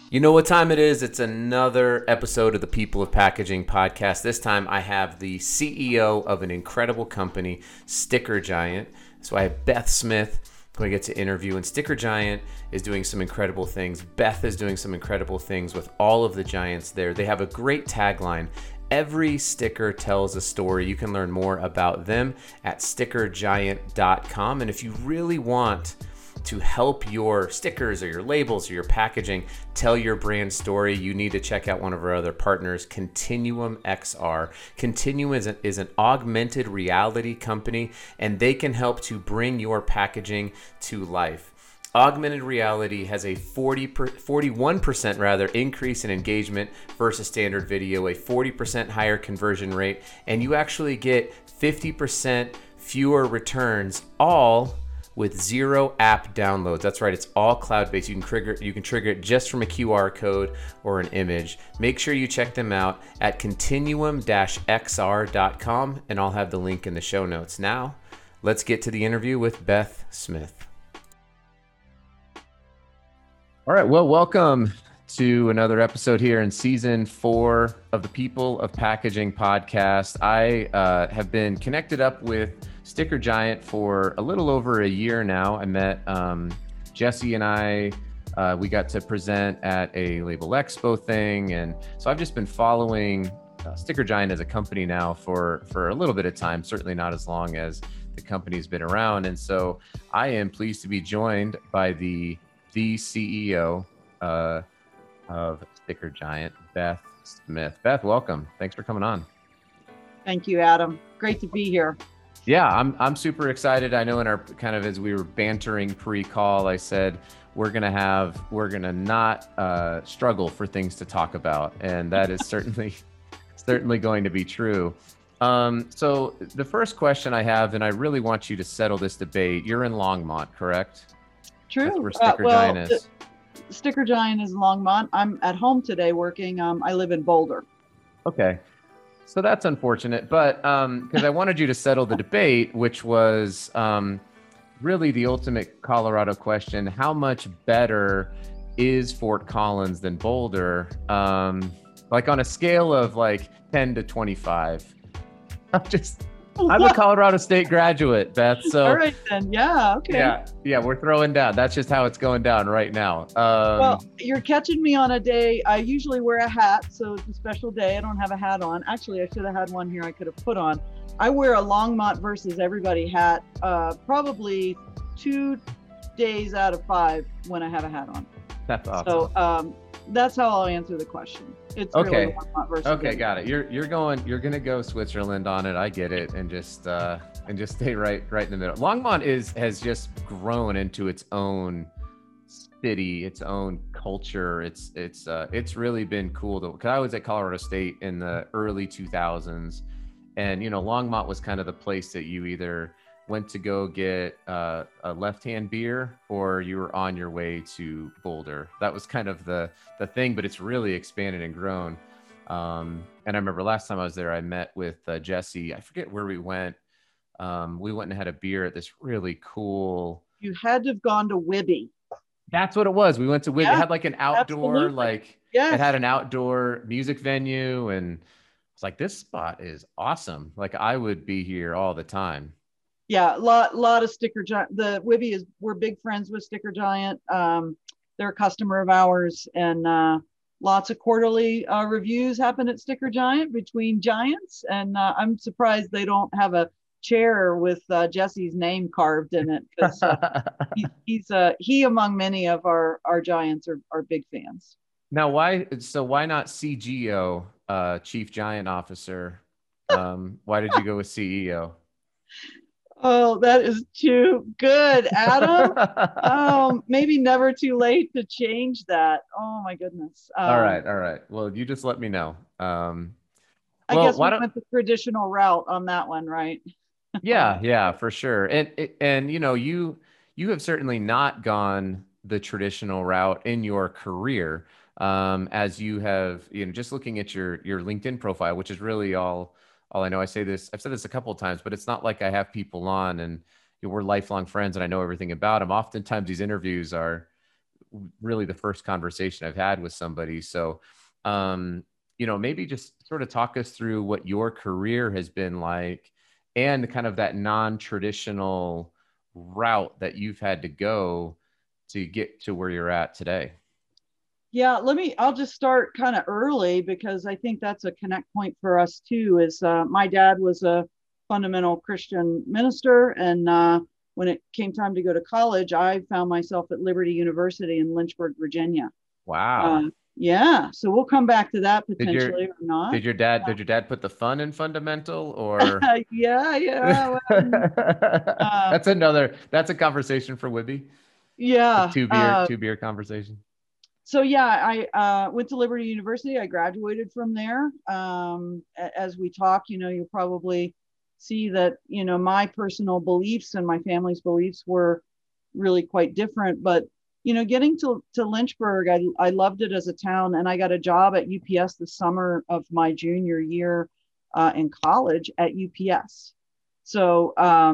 You know what time it is? It's another episode of the People of Packaging podcast. This time I have the CEO of an incredible company, Sticker Giant. So I have Beth Smith who I get to interview, and Sticker Giant is doing some incredible things. Beth is doing some incredible things with all of the giants there. They have a great tagline. Every sticker tells a story. You can learn more about them at stickergiant.com. And if you really want to help your stickers or your labels or your packaging tell your brand story, you need to check out one of our other partners, Continuum XR. Continuum is an augmented reality company, and they can help to bring your packaging to life. Augmented reality has a 41% rather increase in engagement versus standard video, a 40% higher conversion rate, and you actually get 50% fewer returns, all with zero app downloads. That's right, it's all cloud-based. You can trigger it just from a QR code or an image. Make sure you check them out at continuum-xr.com, and I'll have the link in the show notes. Now, let's get to the interview with Beth Smith. All right, well, welcome to another episode here in season 4 of the People of Packaging podcast. I have been connected up with Sticker Giant for a little over a year now. I met Jesse and I, we got to present at a Label Expo thing. And so I've just been following Sticker Giant as a company now for a little bit of time, certainly not as long as the company's been around. And so I am pleased to be joined by the CEO of Sticker Giant, Beth Smith. Beth, welcome. Thanks for coming on. Thank you, Adam. Great to be here. Yeah, I'm super excited. I know in our kind of as we were bantering pre-call, I said we're gonna not struggle for things to talk about, and that is certainly going to be true. So the first question I have, and I really want you to settle this debate. You're in Longmont, correct? True. That's where Sticker Giant is. Sticker Giant is in Longmont. I'm at home today working. I live in Boulder. Okay. So that's unfortunate, but because I wanted you to settle the debate, which was really the ultimate Colorado question: how much better is Fort Collins than Boulder? Like on a scale of like 10 to 25. I'm a Colorado State graduate, Beth. So all right then, yeah, okay. Yeah, we're throwing down. That's just how it's going down right now. Well, you're catching me on a day. I usually wear a hat, so it's a special day. I don't have a hat on. Actually, I should have had one here I could have put on. I wear a Longmont versus everybody hat probably 2 days out of 5 when I have a hat on. That's awesome. So that's how I'll answer the question. It's okay. Really Longmont versus okay, got it. You're gonna go Switzerland on it. I get it, and just stay right in the middle. Longmont has just grown into its own city, its own culture. It's really been cool because I was at Colorado State in the early 2000s, and Longmont was kind of the place that you either went to go get a left-hand beer or you were on your way to Boulder. That was kind of the thing, but it's really expanded and grown. And I remember last time I was there, I met with Jesse. I forget where we went. We went and had a beer at this really cool. You had to have gone to Wibby. That's what it was. We went to Wibby. Yeah, it had like an outdoor, absolutely. It had an outdoor music venue. And it's like, this spot is awesome. Like I would be here all the time. Yeah, lot of Sticker Giant. The Wibby we're big friends with Sticker Giant. They're a customer of ours, and lots of quarterly reviews happen at Sticker Giant between giants. And I'm surprised they don't have a chair with Jesse's name carved in it, because he among many of our giants are big fans. Now, why not CGO, Chief Giant Officer? Why did you go with CEO? Oh, that is too good, Adam. Maybe never too late to change that. Oh my goodness. All right. Well, you just let me know. I guess we went the traditional route on that one, right? Yeah, for sure. And you have certainly not gone the traditional route in your career, as you have, just looking at your LinkedIn profile, which is really all I know. I've said this a couple of times, but it's not like I have people on and we're lifelong friends and I know everything about them. Oftentimes these interviews are really the first conversation I've had with somebody. So, maybe just sort of talk us through what your career has been like and kind of that non-traditional route that you've had to go to get to where you're at today. Yeah, I'll just start kind of early because I think that's a connect point for us too. Is my dad was a fundamental Christian minister. And when it came time to go to college, I found myself at Liberty University in Lynchburg, Virginia. Wow. Uh, yeah, so we'll come back to that Did your potentially or not. did your dad put the fun in fundamental or Yeah, yeah. that's a conversation for Wibby. A Yeah. two beer conversation. So yeah, I went to Liberty University. I graduated from there. As we talk, you'll probably see that, my personal beliefs and my family's beliefs were really quite different. But, getting to Lynchburg, I loved it as a town, and I got a job at UPS the summer of my junior year in college at UPS. So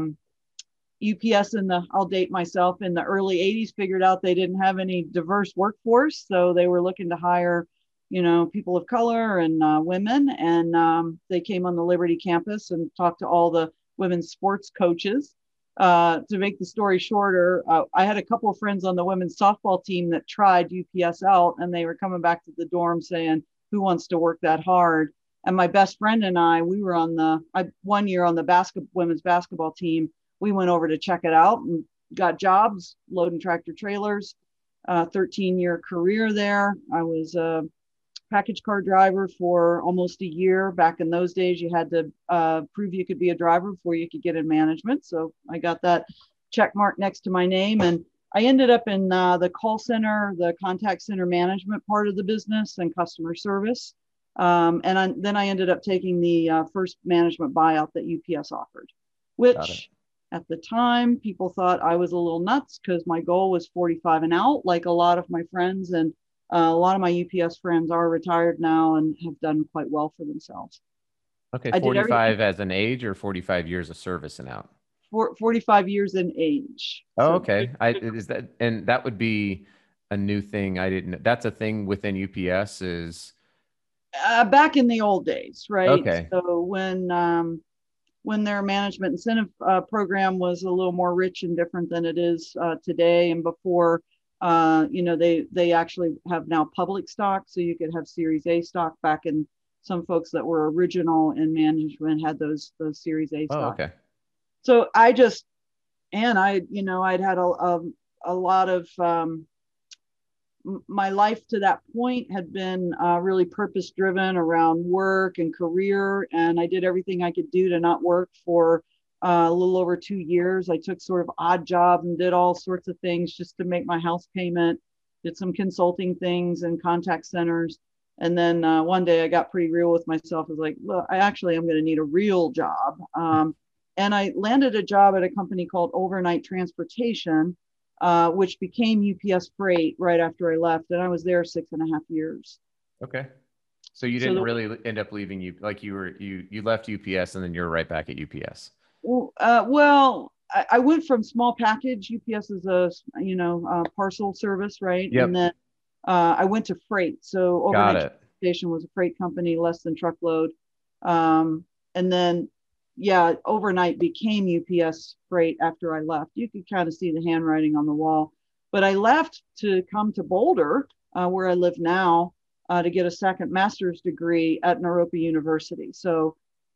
UPS I'll date myself, in the early 80s figured out they didn't have any diverse workforce. So they were looking to hire, people of color and women. And they came on the Liberty campus and talked to all the women's sports coaches. To make the story shorter, I had a couple of friends on the women's softball team that tried UPS out, and they were coming back to the dorm saying, who wants to work that hard? And my best friend and we were on 1 year on the women's basketball team. We went over to check it out and got jobs loading tractor trailers. 13-year career there. I was a package car driver for almost a year. Back in those days, you had to prove you could be a driver before you could get in management. So I got that check mark next to my name. And I ended up in the call center, the contact center management part of the business, and customer service. Then I ended up taking the first management buyout that UPS offered, which at the time people thought I was a little nuts because my goal was 45 and out, like a lot of my friends. And a lot of my UPS friends are retired now and have done quite well for themselves. Okay, 45 as an age or 45 years of service and out? 45 years in age. Oh, so, okay. And that would be a new thing. I didn't. That's a thing within UPS is. Back in the old days, right? Okay. So when their management incentive program was a little more rich and different than it is today, and before, they actually have now public stock, so you could have Series A stock. Back in, some folks that were original in management had those Series A stock. Oh, okay. So I'd had a lot of my life to that point had been really purpose driven around work and career. And I did everything I could do to not work for a little over 2 years. I took sort of odd jobs and did all sorts of things just to make my house payment, did some consulting things in contact centers. And then one day I got pretty real with myself. I was like, look, I'm going to need a real job. And I landed a job at a company called Overnight Transportation, which became UPS Freight right after I left. And I was there 6.5 years. Okay. So you didn't really end up leaving, you left UPS and then you're right back at UPS. Well, I went from small package. UPS is a parcel service, right? Yep. And then I went to freight. So Overnight Transportation was a freight company, less than truckload. And then Overnight became UPS Freight after I left. You could kind of see the handwriting on the wall. But I left to come to Boulder, where I live now, to get a second master's degree at Naropa University. So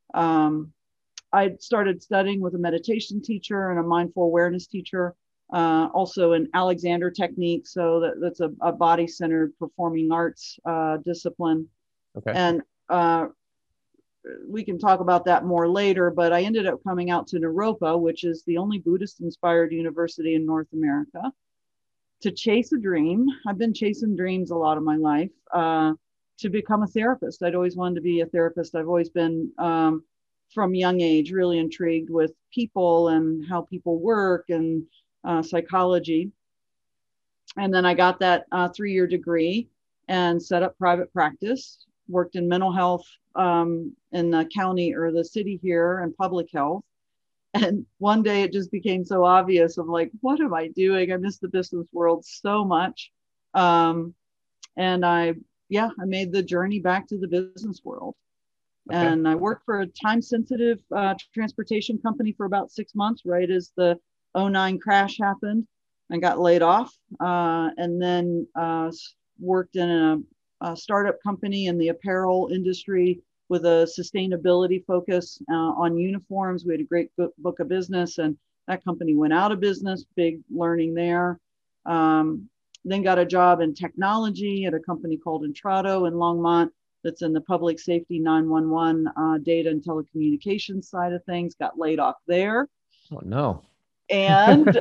I started studying with a meditation teacher and a mindful awareness teacher, also an Alexander technique. So that's a body-centered performing arts discipline. Okay. And we can talk about that more later, but I ended up coming out to Naropa, which is the only Buddhist-inspired university in North America, to chase a dream. I've been chasing dreams a lot of my life, to become a therapist. I'd always wanted to be a therapist. I've always been, from young age, really intrigued with people and how people work and psychology. And then I got that 3-year degree and set up private practice, worked in mental health in the county or the city here, and public health. And one day it just became so obvious of like, what am I doing? I miss the business world so much. Um, and I made the journey back to the business world. Okay. And I worked for a time sensitive transportation company for about 6 months, right as the '09 crash happened. I got laid off, and then worked in a startup company in the apparel industry with a sustainability focus on uniforms. We had a great book of business, and that company went out of business. Big learning there. Um, then got a job in technology at a company called Intrado in Longmont that's in the public safety 911 data and telecommunications side of things. Got laid off there. Oh, no. And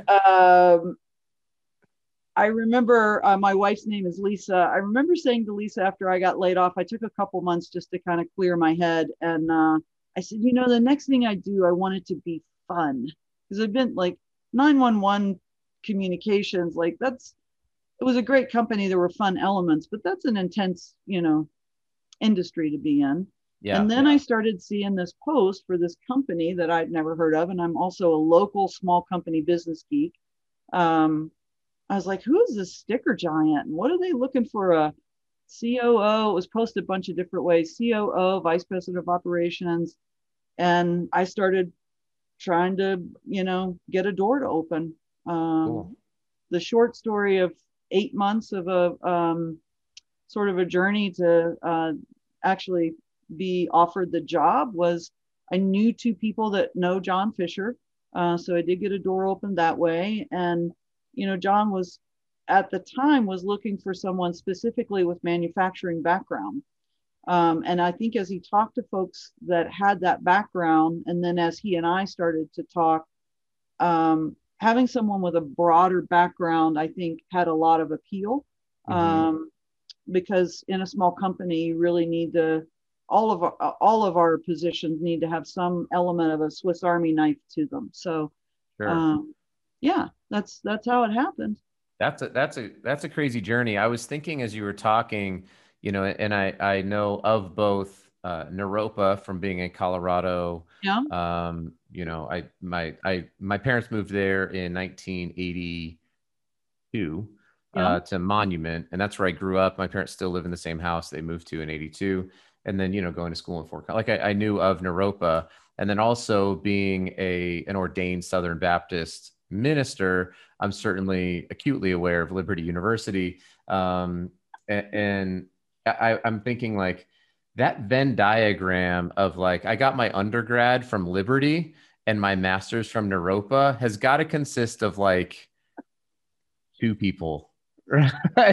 I remember my wife's name is Lisa. I remember saying to Lisa after I got laid off, I took a couple months just to kind of clear my head. And I said, the next thing I do, I want it to be fun. Because I've been like 911 communications, like it was a great company. There were fun elements, but that's an intense, industry to be in. Yeah. And then I started seeing this post for this company that I'd never heard of. And I'm also a local small company business geek. I was like, who is this sticker giant? And what are they looking for? A COO? It was posted a bunch of different ways. COO, vice president of operations. And I started trying to, get a door to open. Cool. The short story of 8 months of a sort of a journey to actually be offered the job was I knew two people that know John Fisher. So I did get a door open that way. And, John was at the time was looking for someone specifically with manufacturing background. And I think as he talked to folks that had that background, and then as he and I started to talk, having someone with a broader background, I think had a lot of appeal. Because in a small company, you really need to, all of our positions need to have some element of a Swiss Army knife to them. So, Sure. Yeah, that's how it happened. That's a crazy journey. I was thinking as you were talking, and I know of both Naropa from being in Colorado. Yeah. My parents moved there in 1982 Yeah. to Monument, and that's where I grew up. My parents still live in the same house they moved to in '82, and then going to school in Fort Collins. Like I knew of Naropa, and then also being an ordained Southern Baptist minister, I'm certainly acutely aware of Liberty University. And I'm thinking like that Venn diagram of like, I got my undergrad from Liberty and my master's from Naropa has got to consist of like two people, right?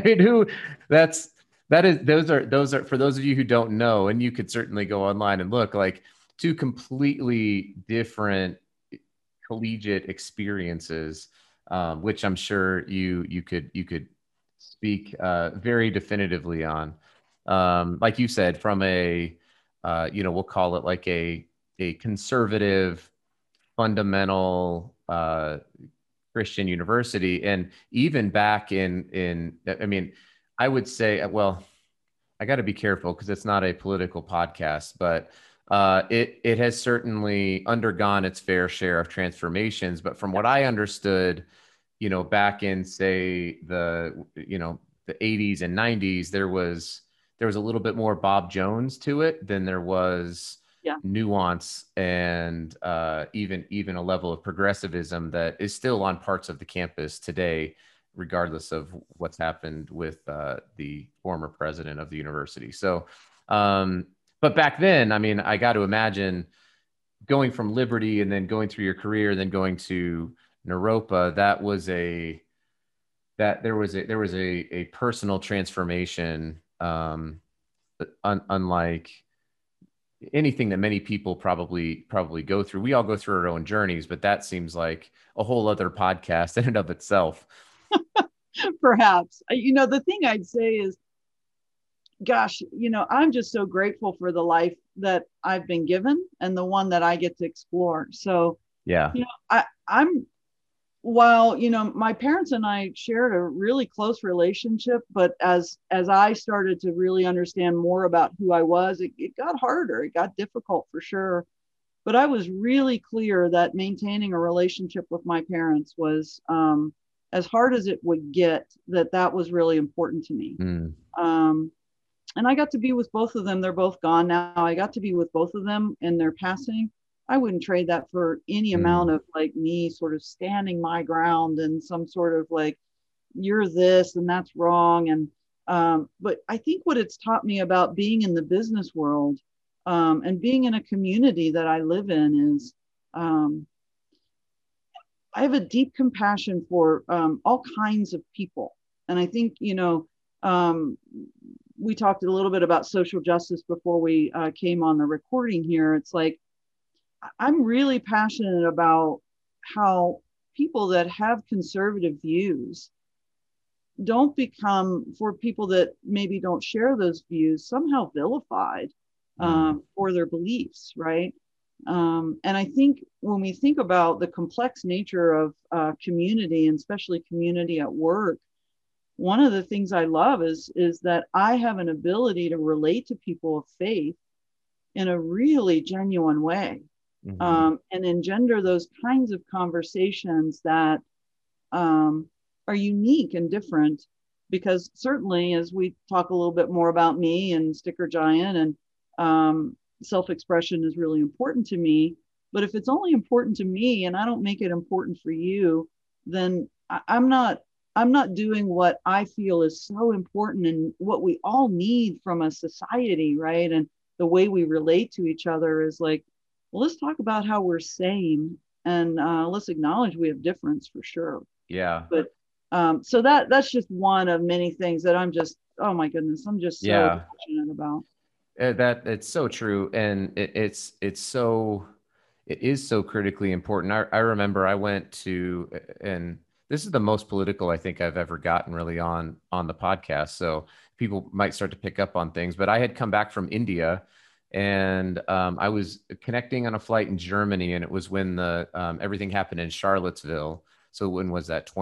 Those are for those of you who don't know, and you could certainly go online and look, like two completely different collegiate experiences, which I'm sure you could speak very definitively on. Like you said, from we'll call it like a conservative, fundamental Christian university, and even back I mean, I would say, well, I got to be careful because it's not a political podcast, but it has certainly undergone its fair share of transformations. But from what I understood, back in say the 80s and 90s, there was a little bit more Bob Jones to it than there was nuance and even a level of progressivism that is still on parts of the campus today, regardless of what's happened with the former president of the university. So, but back then, I mean, I got to imagine going from Liberty and then going through your career, and then going to Naropa, there was a personal transformation, unlike anything that many people probably go through. We all go through our own journeys, but that seems like a whole other podcast in and of itself. Perhaps. The thing I'd say is, gosh, I'm just so grateful for the life that I've been given and the one that I get to explore. So, yeah, while, my parents and I shared a really close relationship, but as I started to really understand more about who I was, it got harder. It got difficult for sure. But I was really clear that maintaining a relationship with my parents was as hard as it would get, that was really important to me. Mm. And I got to be with both of them. They're both gone now. I got to be with both of them in their passing. I wouldn't trade that for any amount Mm. of like me sort of standing my ground and some sort of like, you're this and that's wrong. And but I think what it's taught me about being in the business world, and being in a community that I live in is, I have a deep compassion for all kinds of people. And I think, we talked a little bit about social justice before we came on the recording here. It's like, I'm really passionate about how people that have conservative views don't become, for people that maybe don't share those views, somehow vilified for their beliefs, right? And I think when we think about the complex nature of community, and especially community at work, one of the things I love is that I have an ability to relate to people of faith in a really genuine way, and engender those kinds of conversations that are unique and different. Because certainly, as we talk a little bit more about me and Sticker Giant, and self-expression is really important to me. But if it's only important to me and I don't make it important for you, then I'm not doing what I feel is so important and what we all need from a society, right? And the way we relate to each other is like, well, let's talk about how we're same, and let's acknowledge we have difference for sure. Yeah. But so that's just one of many things that I'm just, oh my goodness, I'm just so passionate about. That it's so true, and it is so critically important. I remember I went to, and this is the most political I think I've ever gotten really on the podcast, so people might start to pick up on things. But I had come back from India, and I was connecting on a flight in Germany, and it was when the everything happened in Charlottesville. So when was that?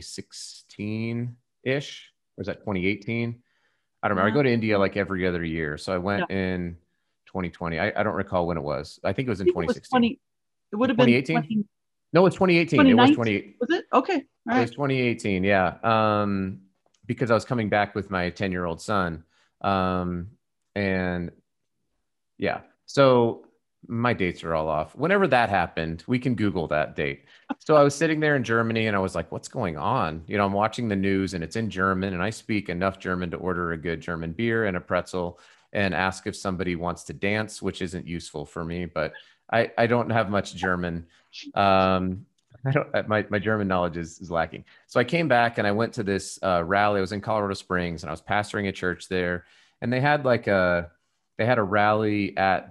2016 ish, or was that 2018? I don't remember. I go to India like every other year. So I went in 2020. I don't recall when it was. I think it was in 2016. It would have been 2018. No, it's 2018. 2019? It was 2018. Was it? Okay. All right. It was 2018. Yeah. Because I was coming back with my 10-year-old son. And yeah. So my dates are all off. Whenever that happened, we can Google that date. So I was sitting there in Germany and I was like, what's going on? I'm watching the news and it's in German, and I speak enough German to order a good German beer and a pretzel and ask if somebody wants to dance, which isn't useful for me, but I don't have much German. My German knowledge is lacking. So I came back and I went to this rally. I was in Colorado Springs and I was pastoring a church there, and they had a rally at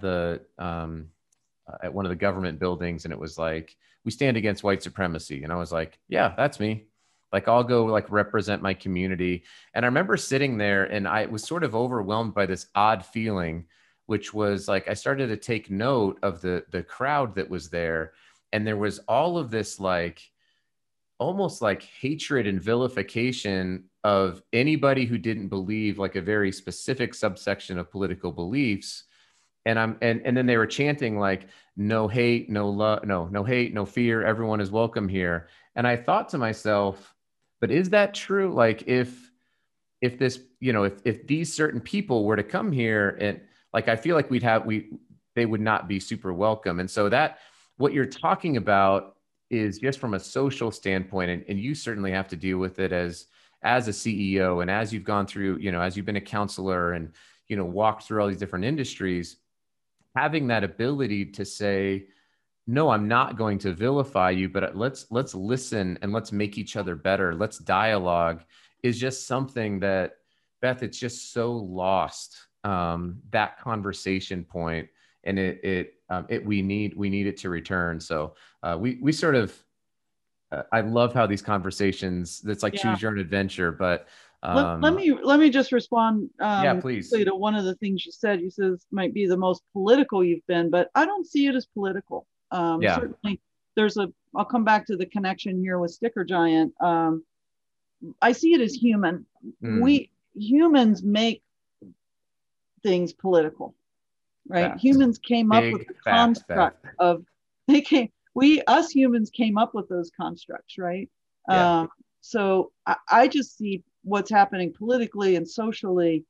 at one of the government buildings, and it was like, we stand against white supremacy. And I was like, yeah, that's me. Like, I'll go like represent my community. And I remember sitting there and I was sort of overwhelmed by this odd feeling, which was like, I started to take note of the crowd that was there. And there was all of this, like, almost like hatred and vilification of anybody who didn't believe like a very specific subsection of political beliefs. And then they were chanting like, no hate, no love, no hate, no fear. Everyone is welcome here. And I thought to myself, but is that true? Like, if this, if these certain people were to come here, and like, I feel like they would not be super welcome. And so that what you're talking about is just from a social standpoint, and you certainly have to deal with it as a CEO, and as you've gone through, as you've been a counselor and, walked through all these different industries, having that ability to say, no, I'm not going to vilify you, but let's listen and let's make each other better. Let's dialogue, is just something that, Beth, it's just so lost, that conversation point, and we need it to return. So we sort of, I love how these conversations, that's like choose your own adventure, but let me just respond please, to one of the things you said. You said this might be the most political you've been, but I don't see it as political. Certainly I'll come back to the connection here with Sticker Giant. I see it as human. We humans make things political, right? Facts. Humans came up with the construct of, us humans came up with those constructs, right? Yeah. I just see what's happening politically and socially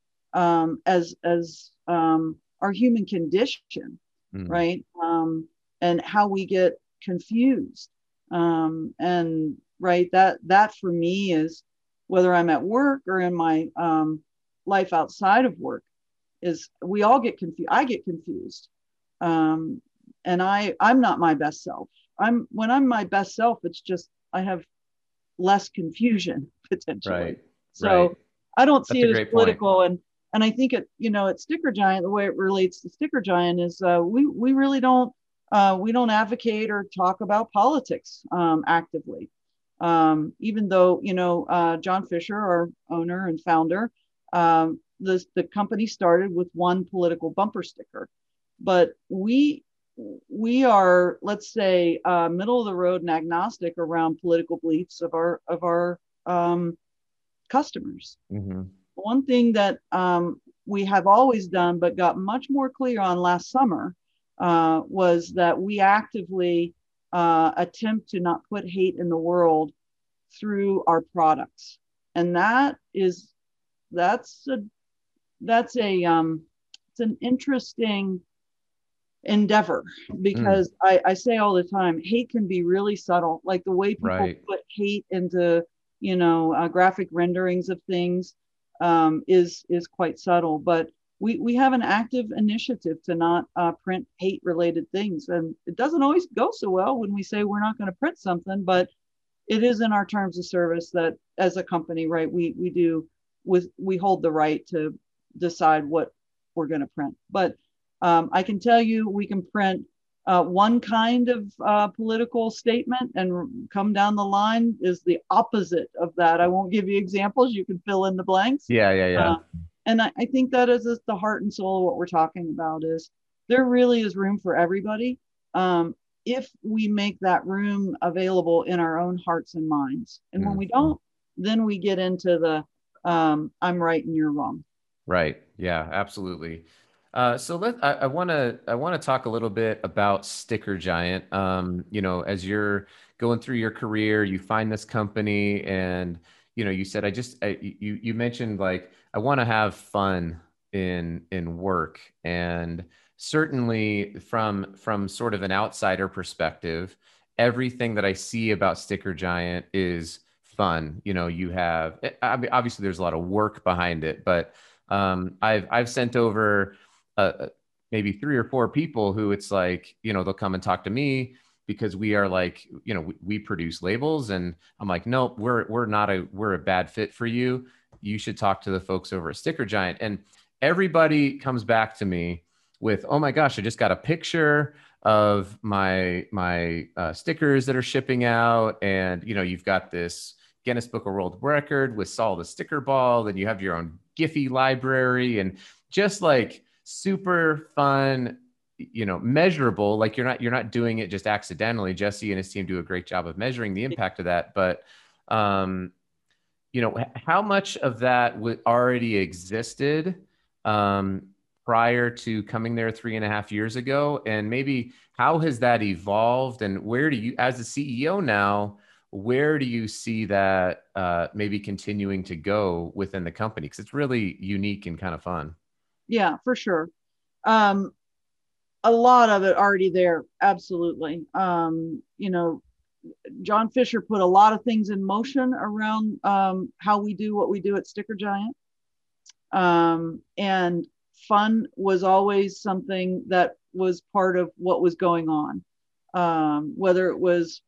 as our human condition, Mm. right? And how we get confused. And right, that for me is whether I'm at work or in my life outside of work, is we all get confused. I get confused. Um, and I'm not my best self. When I'm my best self, it's just I have less confusion potentially. Right. Right. So I don't see That's a it as great point. political. And I think at Sticker Giant, the way it relates to Sticker Giant is we really don't we don't advocate or talk about politics actively. Even though John Fisher, our owner and founder, the company started with one political bumper sticker, but we are, let's say, middle of the road and agnostic around political beliefs of our customers. Hmm. One thing that we have always done, but got much more clear on last summer, was that we actively attempt to not put hate in the world through our products, and that's a that's a it's an interesting endeavor, Mm. because I say all the time, hate can be really subtle, like the way people Right. put hate into graphic renderings of things is quite subtle. But we have an active initiative to not print hate related things, and it doesn't always go so well when we say we're not going to print something, but it is in our terms of service that as a company, right, we hold the right to decide what we're going to print. But I can tell you, we can print one kind of political statement, and come down the line is the opposite of that. I won't give you examples. You can fill in the blanks. Yeah. Yeah. Yeah. Uh, and I think that is the heart and soul of what we're talking about, is there really is room for everybody, if we make that room available in our own hearts and minds. And when Mm. we don't, then we get into the I'm right and you're wrong. Right. Yeah, absolutely. So I want to talk a little bit about Sticker Giant. As you're going through your career, you find this company, and you said you mentioned, like, I want to have fun in work, and certainly from sort of an outsider perspective, everything that I see about Sticker Giant is fun. You have, I mean, obviously there's a lot of work behind it, but I've sent over uh, maybe 3 or 4 people who it's like, they'll come and talk to me because we are like, we produce labels, and I'm like, nope, we're a bad fit for you. You should talk to the folks over at Sticker Giant. And everybody comes back to me with, oh my gosh, I just got a picture of my stickers that are shipping out, and you've got this Guinness Book of World Record with Saul the Sticker Ball, and you have your own Giphy library, and just like super fun, measurable. Like you're not doing it just accidentally. Jesse and his team do a great job of measuring the impact of that. But um, how much of that already existed um, prior to coming there 3.5 years ago, and maybe how has that evolved, and where do you, as the CEO now, where do you see that maybe continuing to go within the company? Because it's really unique and kind of fun. Yeah, for sure. Um, a lot of it already there. Absolutely. John Fisher put a lot of things in motion around how we do what we do at Sticker Giant. And fun was always something that was part of what was going on. Whether it was,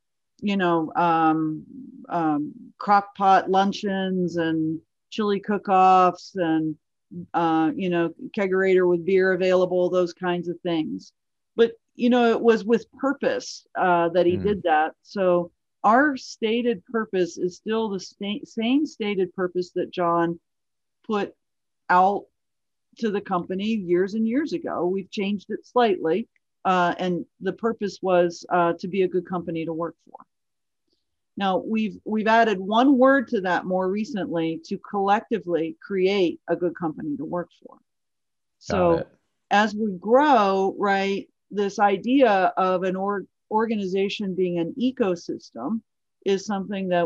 crock pot luncheons and chili cook-offs and kegerator with beer available, those kinds of things. But it was with purpose that he Mm. did that. So our stated purpose is still the same stated purpose that John put out to the company years and years ago. We've changed it slightly, and the purpose was to be a good company to work for. Now we've added one word to that more recently, to collectively create a good company to work for. Got So it. as we grow, right, this idea of an organization being an ecosystem is something that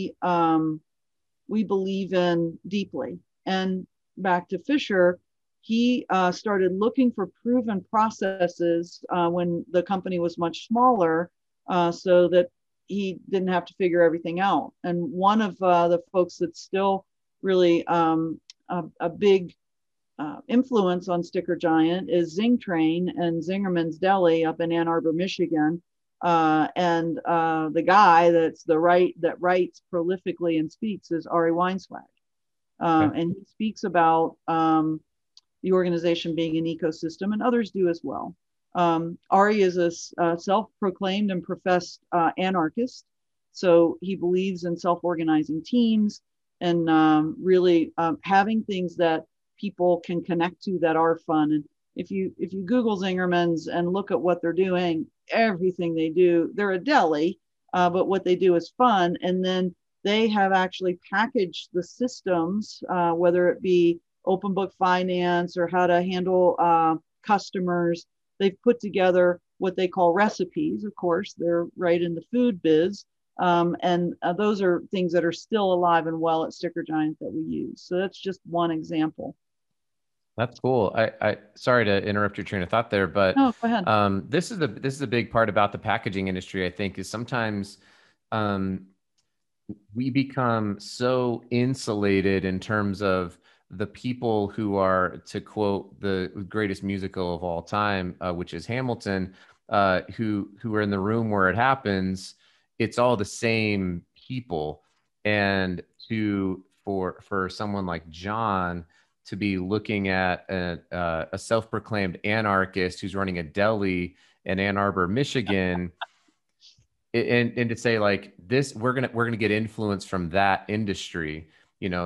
we believe in deeply. And back to Fisher, he started looking for proven processes when the company was much smaller, so that he didn't have to figure everything out. And one of the folks that's still really a big influence on Sticker Giant is Zing Train and Zingerman's Deli up in Ann Arbor, Michigan. The guy that writes prolifically and speaks is Ari Weinswag. Okay. And he speaks about the organization being an ecosystem, and others do as well. Ari is a self-proclaimed and professed anarchist. So he believes in self-organizing teams and really having things that people can connect to that are fun. And if you Google Zingerman's and look at what they're doing, everything they do, they're a deli, but what they do is fun. And then they have actually packaged the systems, whether it be open book finance or how to handle customers. They've put together what they call recipes. Of course, they're right in the food biz. And those are things that are still alive and well at Sticker Giant that we use. So that's just one example. That's cool. I sorry to interrupt your train of thought there, but No, go ahead. this is a big part about the packaging industry. I think is sometimes um, we become so insulated in terms of the people who are, to quote the greatest musical of all time, which is Hamilton, who are in the room where it happens. It's all the same people, and for someone like John to be looking at a self-proclaimed anarchist who's running a deli in Ann Arbor, Michigan, and to say like this, we're gonna get influence from that industry, you know,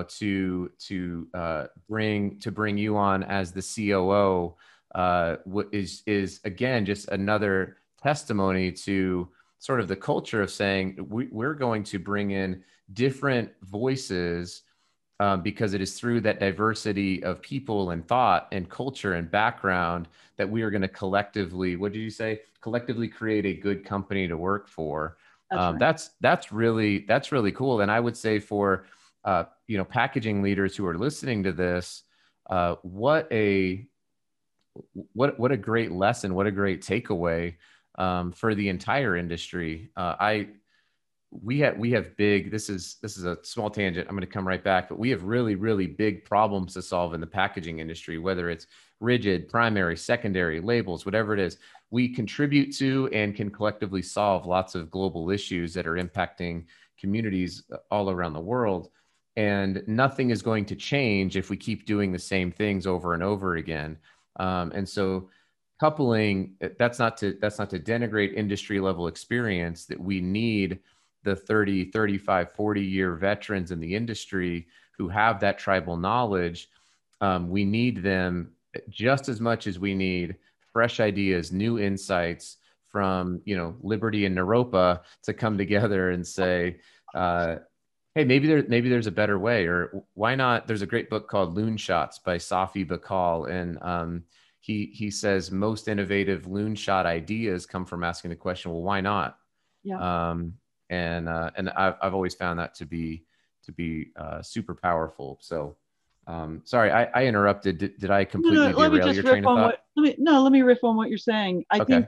to bring you on as the COO, is again just another testimony to sort of the culture of saying we're going to bring in different voices, because it is through that diversity of people and thought and culture and background that we are going to collectively, what did you say? Collectively create a good company to work for. That's right. That's really cool. And I would say for packaging leaders who are listening to this, what a great lesson, what a great takeaway for the entire industry. We have big, this is a small tangent, I'm going to come right back, but we have really, really big problems to solve in the packaging industry, whether it's rigid, primary, secondary, labels, whatever it is. We contribute to and can collectively solve lots of global issues that are impacting communities all around the world. And nothing is going to change if we keep doing the same things over and over again. And so coupling, that's not to denigrate industry level experience, that we need the 30, 35, 40-year veterans in the industry who have that tribal knowledge. We need them just as much as we need fresh ideas, new insights from, Liberty and Naropa to come together and say, hey, maybe there's a better way, or why not? There's a great book called Loon Shots by Safi Bakal, and he says most innovative loon shot ideas come from asking the question, well, why not? Yeah. And I've always found that to be super powerful. So, sorry, I interrupted. Did I completely No, let me derail just your riff train of on thought? let me riff on what you're saying. I Okay. think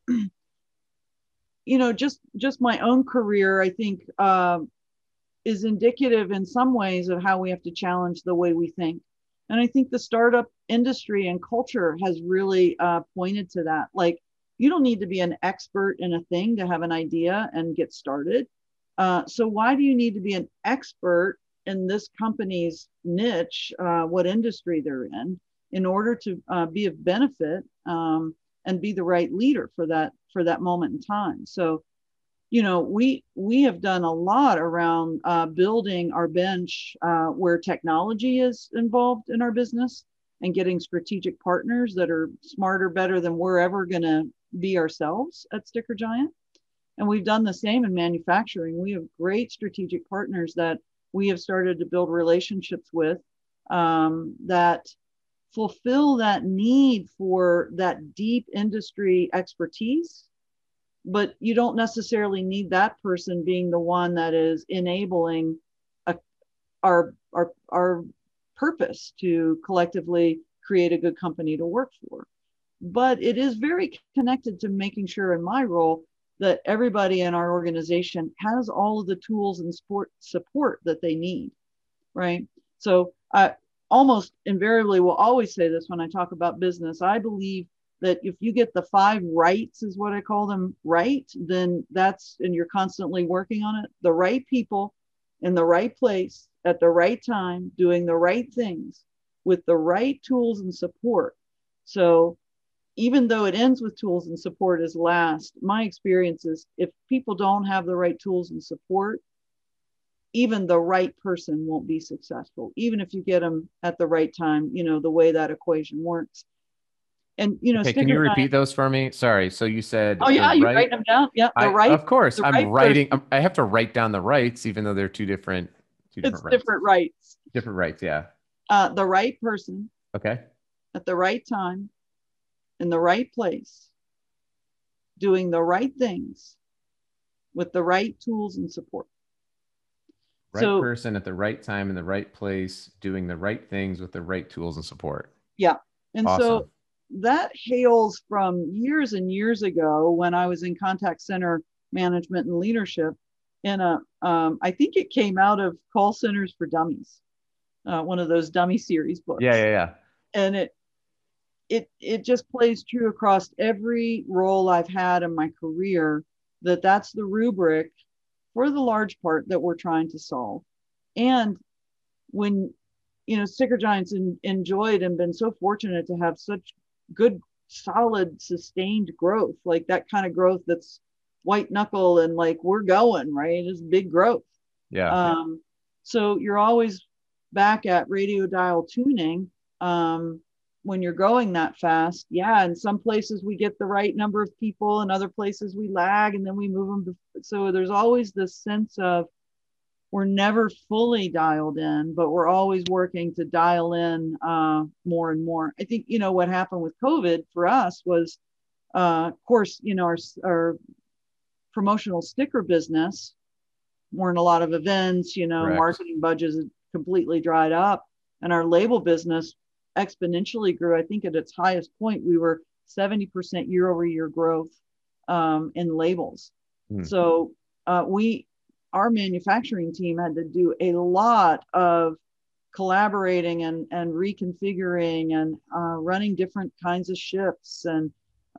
just my own career, I think is indicative in some ways of how we have to challenge the way we think. And I think the startup industry and culture has really pointed to that. Like, you don't need to be an expert in a thing to have an idea and get started. So why do you need to be an expert in this company's niche, what industry they're in order to be of benefit and be the right leader for that moment in time? So, we have done a lot around building our bench where technology is involved in our business and getting strategic partners that are smarter, better than we're ever going to be ourselves at Sticker Giant. And we've done the same in manufacturing. We have great strategic partners that we have started to build relationships with that fulfill that need for that deep industry expertise but you don't necessarily need that person being the one that is enabling a, our purpose to collectively create a good company to work for. But it is very connected to making sure in my role that everybody in our organization has all of the tools and support that they need, right? So I almost invariably will always say this when I talk about business. I believe that if you get the 5 rights, is what I call them, right, then that's, and you're constantly working on it, the right people in the right place at the right time, doing the right things with the right tools and support. So even though it ends with tools and support as last, my experience is if people don't have the right tools and support, even the right person won't be successful, even if you get them at the right time, the way that equation works. And, Okay, can you repeat those for me? Sorry. So you oh said the yeah, you right. write them down. Yeah, Of course, the I'm right writing. person. I have to write down the rights, even though they're two It's different rights. different rights. Different rights. Yeah. The right person Okay. at the right time, in the right place, doing the right things with the right tools and support. Right So person at the right time in the right place, doing the right things with the right tools and support. yeah, and so Awesome. that hails from years and years ago when I was in contact center management and leadership. In I think it came out of Call Centers for Dummies, one of those dummy series Yeah, books, yeah, yeah. and it just plays true across every role I've had in my career. That's the rubric for the large part that we're trying to solve. And when Sticker Giants enjoyed and been so fortunate to have such good, solid, sustained growth, like that kind of growth that's white knuckle and like we're going, right? It's big growth. Yeah. So you're always back at radio dial tuning when you're going that fast. Yeah, in some places we get the right number of people, and other places we lag, and then we move them. So there's always this sense of we're never fully dialed in, but we're always working to dial in more and more. I think, what happened with COVID for us was, of course, our promotional sticker business weren't a lot of events, Correct. marketing budgets had completely dried up. And our label business exponentially grew. I think at its highest point, we were 70% year over year growth in labels. So our manufacturing team had to do a lot of collaborating and reconfiguring and running different kinds of shifts. And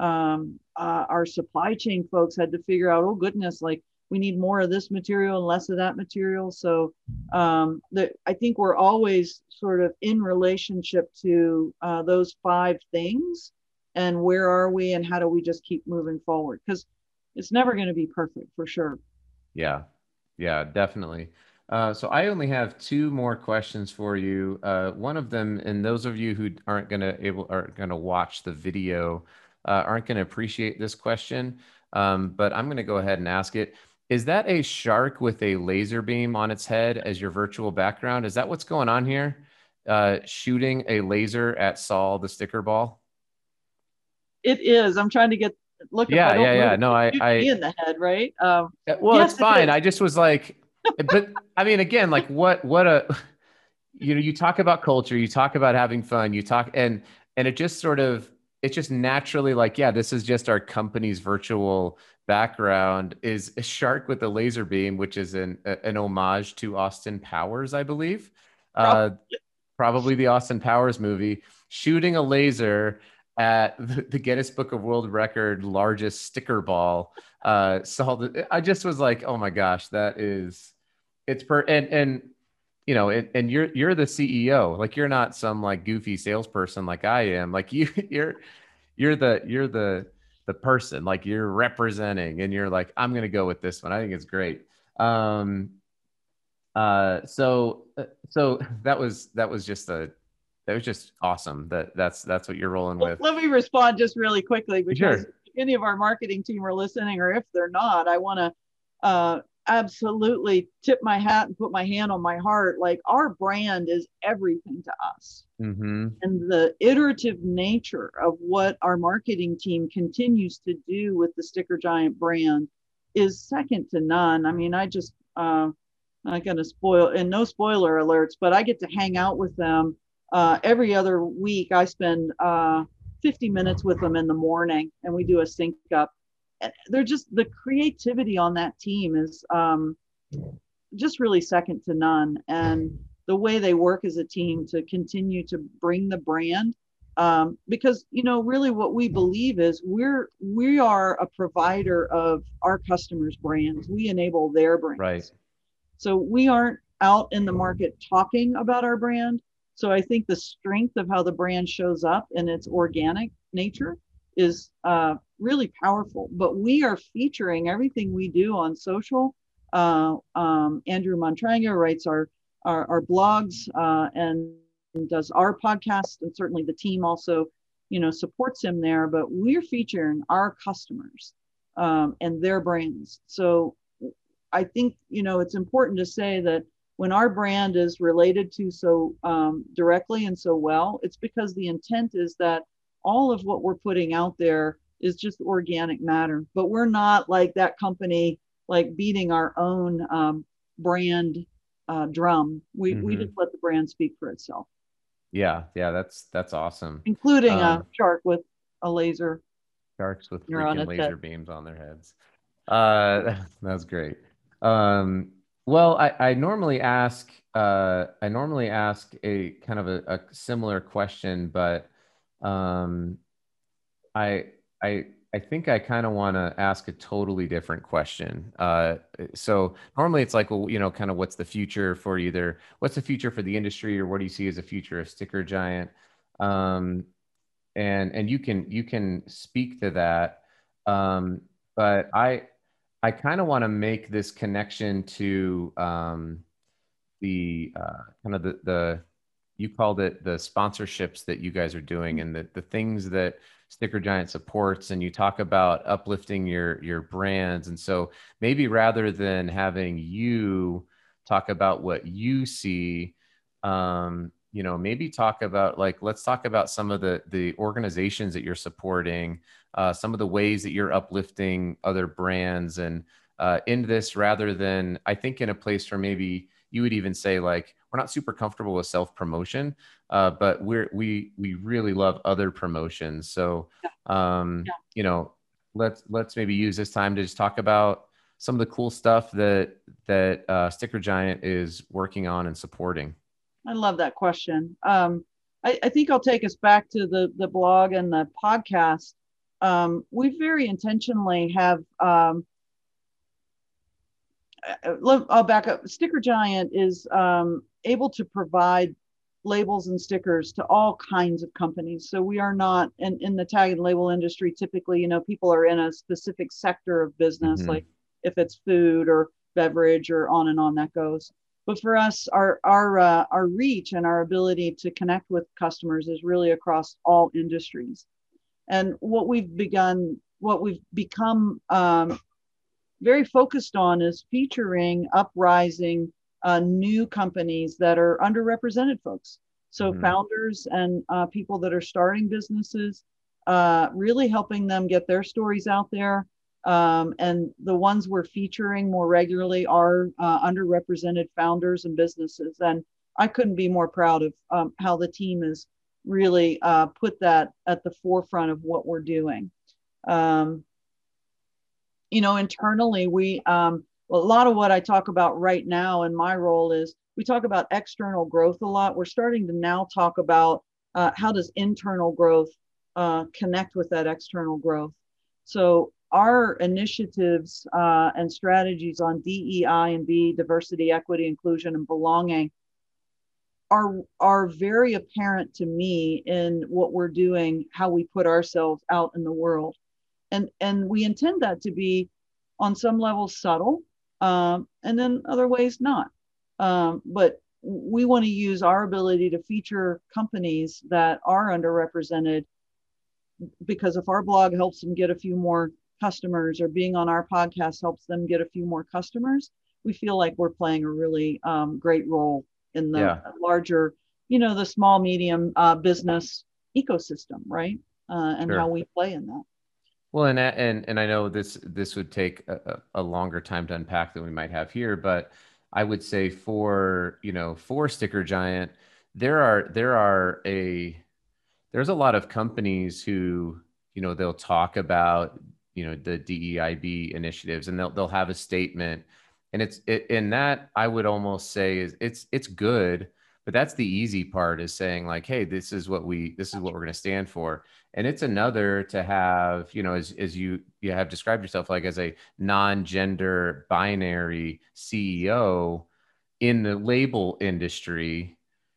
our supply chain folks had to figure out, oh goodness, like we need more of this material and less of that material. So I think we're always sort of in relationship to those 5 things. And where are we and how do we just keep moving forward? Because it's never going to be perfect for sure. Yeah. Yeah, definitely. So I only have 2 more questions for you. One of them, and those of you who aren't going to watch the video, aren't going to appreciate this question, but I'm going to go ahead and ask it. Is that a shark with a laser beam on its head as your virtual background? Is that what's going on here? Shooting a laser at Saul the sticker ball? It is. I'm trying to look, if I Yeah, don't yeah, move yeah. it, No, it shoot me in the head, right? well, it's Yes, it fine. is. I just was like, but I mean, again, like what a, you talk about culture, you talk about having fun, you talk, and it just sort of, it's just naturally like, yeah, this is just our company's virtual background is a shark with a laser beam, which is an homage to Austin Powers, I believe. Uh, Probably the Austin Powers movie, shooting a laser at the Guinness Book of World Record largest sticker ball. I just was like, oh my gosh, it's and and you're the CEO. Like you're not some like goofy salesperson like I am. Like you're the person. Like you're representing, and you're like, I'm gonna go with this one. I think it's great. Um, so that was just awesome. That's what you're rolling Well, with. let me respond just really quickly because Sure. if any of our marketing team are listening, or if they're not, I want to absolutely tip my hat and put my hand on my heart. Like, our brand is everything to us. Mm-hmm. And the iterative nature of what our marketing team continues to do with the Sticker Giant brand is second to none. I mean, I'm not going to spoil, and no spoiler alerts, but I get to hang out with them every other week. I spend 50 minutes with them in the morning, and we do a sync up. And they're just, the creativity on that team is just really second to none. And the way they work as a team to continue to bring the brand, because, you know, really what we believe is we are a provider of our customers' brands. We enable their brands. Right. So we aren't out in the market talking about our brand. So I think the strength of how the brand shows up and its organic nature is really powerful. But we are featuring everything we do on social. Andrew Montranga writes our blogs and does our podcast, and certainly the team also, you know, supports him there. But we're featuring our customers and their brands. So I think, you know, it's important to say that when our brand is related to so directly and so well, it's because the intent is that all of what we're putting out there is just organic matter. But we're not like that company, like beating our own brand drum. We just let the brand speak for itself. Yeah, that's awesome. Including a shark with a laser. Sharks with freaking laser beams on their heads. That's great. Well, I normally ask a kind of a similar question, but I think I kind of want to ask a totally different question. So normally it's like, well, you know, kind of what's the future for the industry, or what do you see as a future of Sticker Giant? And you can speak to that. But I kind of want to make this connection to the kind of the you called it the sponsorships that you guys are doing, and the things that Sticker Giant supports, and you talk about uplifting your brands. And so maybe rather than having you talk about what you see, you know, maybe talk about, like, let's talk about some of the organizations that you're supporting, some of the ways that you're uplifting other brands, and in this, rather than, I think, in a place where maybe you would even say, like, we're not super comfortable with self-promotion, but we really love other promotions. So, you know, let's maybe use this time to just talk about some of the cool stuff that Sticker Giant is working on and supporting. I love that question. I think I'll take us back to the blog and the podcast. We very intentionally have, I'll back up. Sticker Giant is able to provide labels and stickers to all kinds of companies. So we are not in the tag and label industry. Typically, you know, people are in a specific sector of business, like if it's food or beverage or on and on that goes. But for us, our reach and our ability to connect with customers is really across all industries. And what we've become very focused on is featuring uprising new companies that are underrepresented folks. So founders and people that are starting businesses, really helping them get their stories out there. And the ones we're featuring more regularly are underrepresented founders and businesses. And I couldn't be more proud of how the team has really put that at the forefront of what we're doing. You know, internally, a lot of what I talk about right now in my role is we talk about external growth a lot. We're starting to now talk about how does internal growth connect with that external growth. So our initiatives and strategies on DEI and B, diversity, equity, inclusion, and belonging are very apparent to me in what we're doing, how we put ourselves out in the world. And we intend that to be on some level subtle, and then other ways not. But we want to use our ability to feature companies that are underrepresented, because if our blog helps them get a few more customers, or being on our podcast helps them get a few more customers, we feel like we're playing a really great role in the Yeah, larger, the small, medium business ecosystem, right? And how sure. we play in that. Well, and I know this would take a longer time to unpack than we might have here, but I would say for Sticker Giant, there's a lot of companies who they'll talk about the DEIB initiatives, and they'll have a statement, and in that I would almost say is it's good, but that's the easy part, is saying like, hey, this is what we're going to stand for. And it's another to have, as you have described yourself, like as a non-gender binary CEO in the label industry,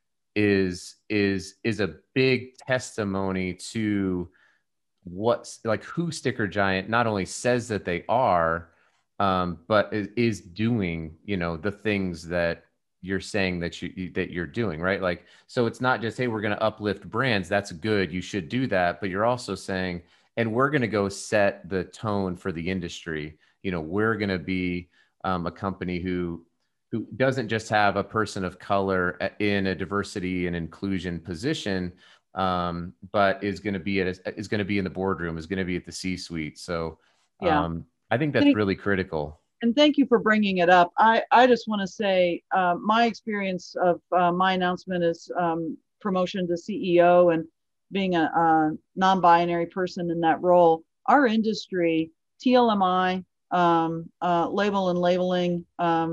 is a big testimony to what's like who Sticker Giant not only says that they are, but is doing, the things that you're saying that you're doing, right? Like, so it's not just, hey, we're going to uplift brands. That's good. You should do that. But you're also saying, and we're going to go set the tone for the industry. We're going to be a company who doesn't just have a person of color in a diversity and inclusion position, but is going to be in the boardroom, is going to be at the C-suite. So Yeah. I think that's really critical. And thank you for bringing it up. I just want to say my experience of my announcement is promotion to CEO and being a non-binary person in that role. Our industry, TLMI, label and labeling,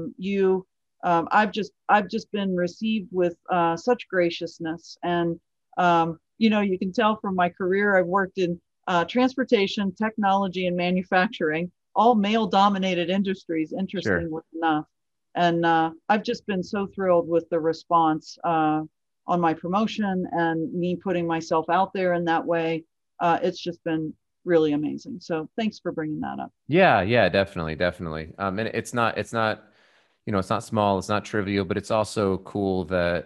I've just been received with such graciousness. And you can tell from my career, I've worked in transportation, technology, and manufacturing, all male-dominated industries, interestingly enough. And I've just been so thrilled with the response on my promotion and me putting myself out there in that way. It's just been really amazing. So thanks for bringing that up. Yeah, definitely, definitely. And it's not small, it's not trivial, but it's also cool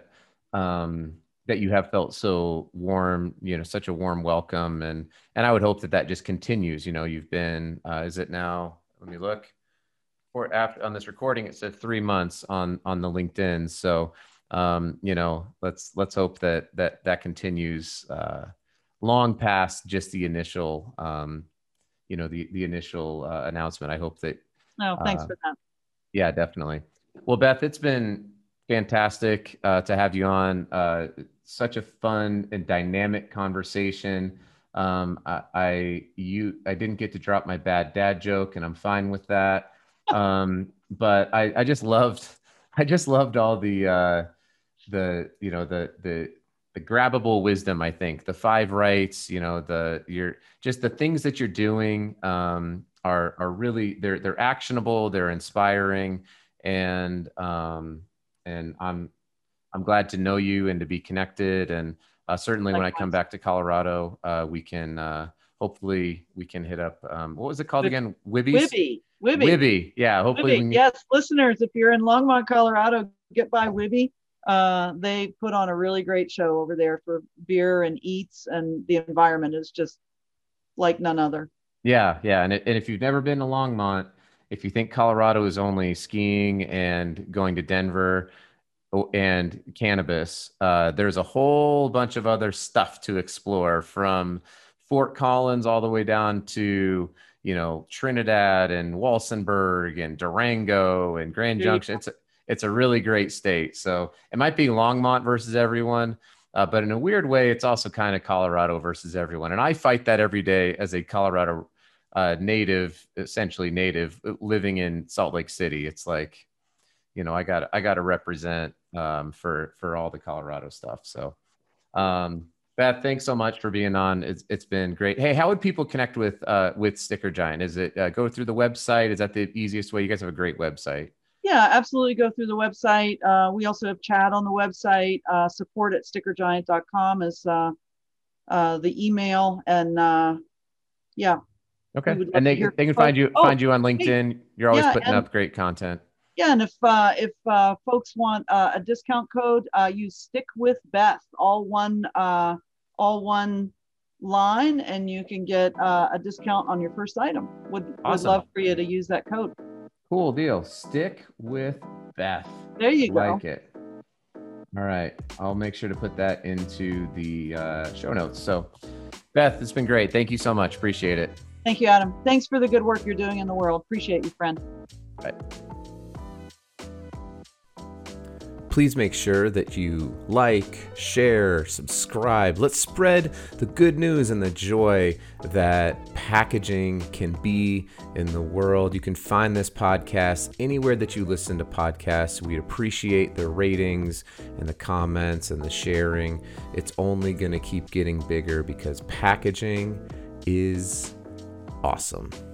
that you have felt so warm, such a warm welcome, and I would hope that just continues. You've been, is it now? Let me look. For after on this recording, it said 3 months on the LinkedIn. So, let's hope that continues long past just the initial, the initial announcement. I hope that. No, thanks for that. Yeah, definitely. Well, Beth, it's been fantastic to have you on. Such a fun and dynamic conversation. I didn't get to drop my bad dad joke, and I'm fine with that. But I just loved all the grabbable wisdom. I think the 5 rights, the things that you're doing are really, they're actionable, they're inspiring, and I'm glad to know you and to be connected. And certainly when I come back to Colorado, hopefully we can hit up, what was it called again? Wibby. Yeah. Hopefully Wibby. Yes. Listeners, if you're in Longmont, Colorado, get by Wibby. They put on a really great show over there for beer and eats, and the environment is just like none other. Yeah. And if you've never been to Longmont, if you think Colorado is only skiing and going to Denver and cannabis, there's a whole bunch of other stuff to explore, from Fort Collins all the way down to, Trinidad and Walsenburg and Durango and Grand Junction. It's a really great state. So it might be Longmont versus everyone, but in a weird way, it's also kind of Colorado versus everyone. And I fight that every day as a Colorado essentially native, living in Salt Lake City. It's like, I got to represent for all the Colorado stuff. So, Beth, thanks so much for being on. It's been great. Hey, how would people connect with Sticker Giant? Is it go through the website? Is that the easiest way? You guys have a great website. Yeah, absolutely. Go through the website. We also have chat on the website. support@stickergiant.com is the email. And yeah. Okay. And they can find you on LinkedIn. You're always putting up great content. Yeah, and if folks want a discount code, use Stick with Beth, all one line, and you can get a discount on your first item. Would Awesome. love for you to use that code. Cool deal. Stick with Beth. There you go. Like it. All right. I'll make sure to put that into the show notes. So, Beth, it's been great. Thank you so much. Appreciate it. Thank you, Adam. Thanks for the good work you're doing in the world. Appreciate you, friend. Bye. Please make sure that you like, share, subscribe. Let's spread the good news and the joy that packaging can be in the world. You can find this podcast anywhere that you listen to podcasts. We appreciate the ratings and the comments and the sharing. It's only going to keep getting bigger because packaging is awesome.